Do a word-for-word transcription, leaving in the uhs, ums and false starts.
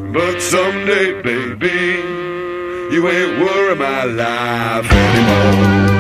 But someday, baby, you ain't worry my life anymore.